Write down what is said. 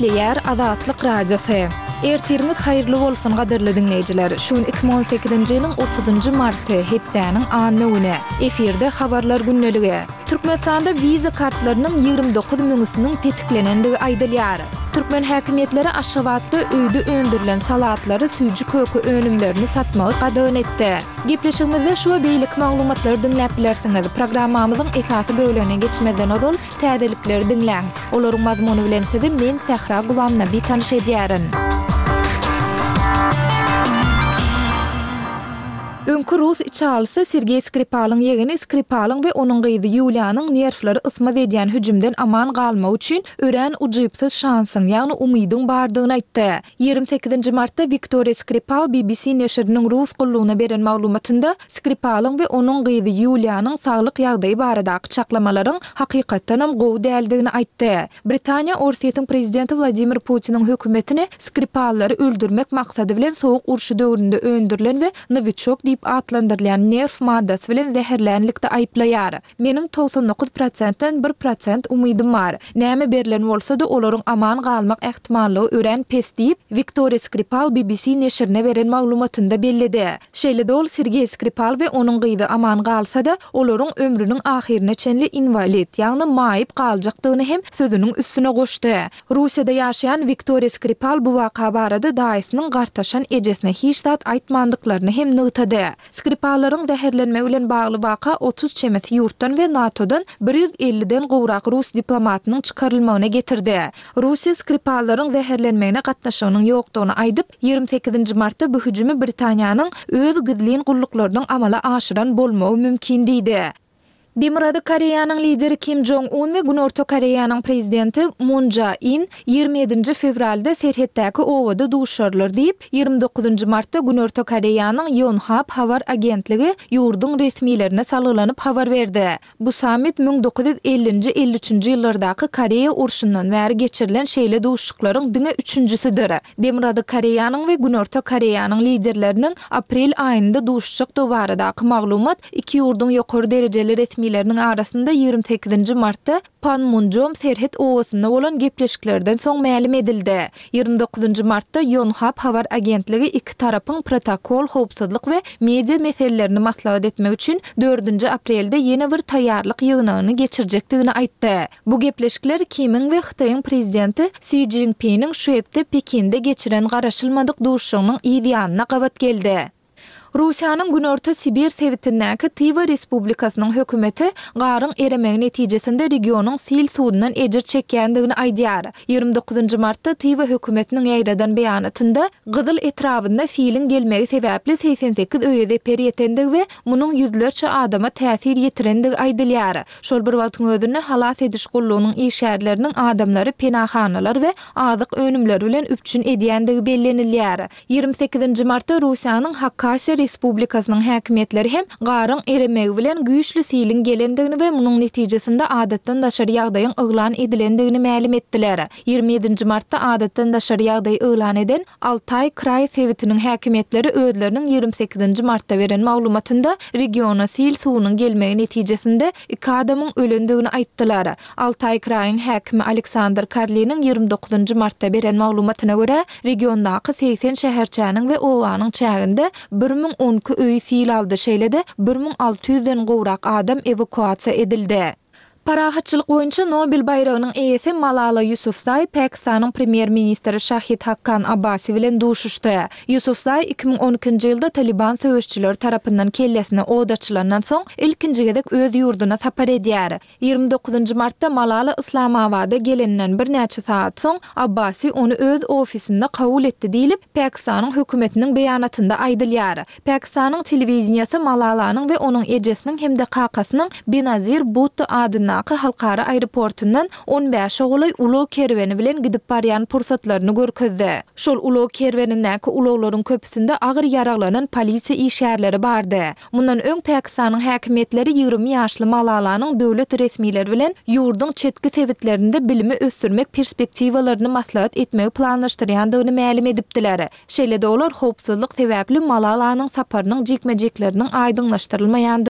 Nükleer Azatlyk Radiosu. Ertiriniz hayırlı bolsun gaderli dinleyijiler. Şun 2018-nji ýylyň 30-njy marty hepdäniň anlygyny. Eferde habarlar günneligi. Türkmenistanda viza kartlarynyň 29 miňüsiniň petiklenendigi aýdylýar. Türkmen häkimetleri Aşgabatda öýde öndürilen salatlary süýji kökü önümlerini satmagy gadagyn etdi. Gepleşigimizde şu beýlik maglumatlary dinläp bilersiňiz. Programmamyzyň esasy bölümine geçmeden ol täzelikleri dinläň. Olaryň mazmuny bilen sizi men Sahra Gulamna bir tanış edýärin. Öňkü Rus içalysy Sergey Skripal'yň ýegini Skripal'yň we onuň gyzy Yuliýanyň nerfleri ysmaz edýän hüjümden aman galmak üçin ören ujypsyz şansyn, ýagny umydyň bardygyny aýtdy. 28-nji martda Viktor Skripal BBC neşriniň Rus gullugyna beren maglumatynda Skripal'yň we onuň gyzy Yuliýanyň saglyk ýagdaýy baradaky çaklamalaryň hakykatdan hem gowy däldigini aýtdy. Britaniýa Orsiýetiň prezidenti Vladimir Putiniň hökümetini Skripallary öldürmek maksady bilen sowuk urşy döwründe öndürilen we Novichok diýip atlandyrylýan nerf maddasy bilen zäherlenlikde aýplaýar. Meniň 99%-den 1% umydym bar. Näme berilen bolsa-da olaryň aman galmak ähtimallygy ören pes diýip Viktor Skripal BBC neşrine beren maglumatynda bellidi. Şeýle-de ol Sergey Skripal we onuň gyzy aman galsa-da olaryň ömrüniň ahirine çenli invalid, ýagny maýyp galjakdygyny hem sözüniň üstüne goşdy. Russiýada ýaşaýan Viktor Skripal bu waka barada daýysynyň gartaşan ejesine hiç zat aýtmandyklaryny hem nygtady. Skripalaryň zäherlenmegi bilen bagly waka 30 çemet ýurtdan we NATO'dan 150-den gowrak Rus diplomatynyň çykarylmagyna getirdi. Russiýa Skripalaryň zäherlenmegine gatnaşygynyň ýokdugyny aýdyp 28-nji martda bu hüjümi Britaniýanyň öz gizlin gulluklarının amala aşyran bolmagy mümkin diýdi. Demirady Koreýanyň lideri Kim Jong-un we Günorta Koreýanyň prezidenti Moon Jae-in 27 fevralda serhetdäki owada duşarlar diýip 29 martda Günorta Koreýanyň Yonhap habar agentligi ýurduň resmilerine salgylanyp habar berdi. Bu samit 1950-53 ýyllardaky Koreýa urşundan bäri geçirilen şeýle duşuklaryň diňe 3-njisidir. Demirady Koreýanyň we Günorta Koreýanyň liderleriniň aprel aýynda duşuşykdy baradaky maglumat iki ýurduň ýokary derejeli resmileriniň arasynda 28 martda Panmunjom serhet owasynda bolan gepleşiklerden soň ma'lum edildi. 29 martda Yonhap habar agentligi iki tarapyň protokol, howpsuzlyk we media meselelerini maslahat etmek üçin 4 aprelde ýene bir taýýarlyk ýygynyny geçirjekdigini aýtdy. Bu gepleşikler Kim'iň we Hytaýyň prezidenti Xi Jinping'iň şu hepde Pekinde geçiren garaşylmadyk duşuşynyň ýa-da gabat geldi. Russiýanyň Günorta Sibir sewitindäki Tiva Respublikasynyň hökümeti garyň eremegi netijesinde regionyň sil suwundan ejir çekýändigini aýdýar. 29 martda Tiva hökümetiniň ýaýradan beýanatynda gyzyl etrafynda silin gelmegi sebäpli 88 öýede periýetendigi we munyň ýüzlerçe adama täsir ýetirendigi aýdylýar. Şol bir wagtyň özünde halas ediş gullugynyň işgärleriniň adamlary penahanalar we azyk önümleri bilen üpçün edýändigi bellenilýär. 28 martda Russiýanyň Hakkasy Respublikasynyň häkimetleri hem garyň eremegi bilen güýçli silin gelendigini we munyň netijesinde adatdan daşary ýagdaýyň yglan edilendigini ma'lum etdiler. 27 martda adatdan daşary ýagdaý yglan eden Altay Kray sewitiniň häkimetleri özleriniň 28 martda beren maglumatynda regiona sil suwunyň gelmegi netijesinde iki adamyň ölendigini aýtdylar. Altay Kraýyň häkimi Aleksandr Karlinin 29 martda beren maglumatyna görä regiondaky 80 şäherçäniň we owanyň çäginde 1012 öýi sil aldy, şeýle-de 1600-den gowrak adam evakuasiýa edildi. Parahatçylyk boýunça Nobel bayragynyň eýesi Malala Yousafzai Pakistanyň premier ministri Shahid Haqqan Abbasi bilen duşuşdy. Yousafzai 2012-nji ýylda Taliban söwüşçüleri tarapyndan kellesine odaçylanan soň ilkinji gezek öz ýurduna sapar edýär. 29 martda Malala Islamabada gelenden bir näçe saat soň Abbasi onu öz ofisinde kabul etdi diýilip Pakistanyň hökümetiniň beýanatynda aýdylýar. Pakistanyň telewizionyasy Malalanyň we onuň ejesiniň hemde kakasynyň Benazir Bhutto adyna halkara aeroportundan 15 ogulay ulo kerweni bilen gidip barýan pursatlaryny görkezdi. Şol ulo kerwenindäki uloglaryň köpüsinde agyr ýaraglanan polisiýa işgärleri bardy. Mundan öň Pakistanyň häkimetleri 20 ýaşly Malalanyň döwlet resmileri bilen ýurduň çetki sewitlerinde bilimi ösürmek perspektiwalaryny maslahat etmegi planlaşdyrýandygyny ma'lum edipdiler. Şeýle-de olar howpsuzlyk sebäpli Malalanyň saparynyň jekmejekleriniň aýdyňlaşdyrylmaýandygyny